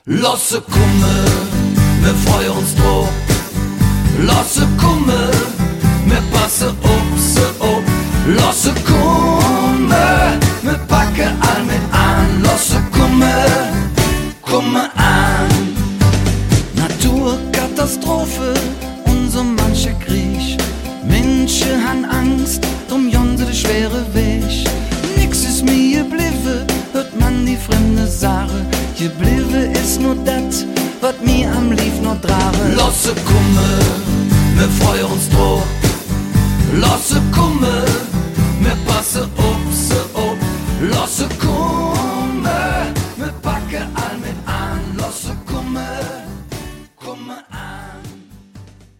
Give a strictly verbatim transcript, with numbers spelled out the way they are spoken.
Lasse komme, wir freuen uns drauf. Lasse komme, wir passen op se op. Lasse komme, wir packen all mit an. Lasse komme, komme an. Naturkatastrophe, unser mancher Krieg. Menschen han Angst, drum jonse de schwere Weg. Nix ist mir geblieben, hört man die fremde Sache. Geblieben ist nur dat, wat mir am lief noch drare. Lasse komme, wir freuen uns drauf. Lasse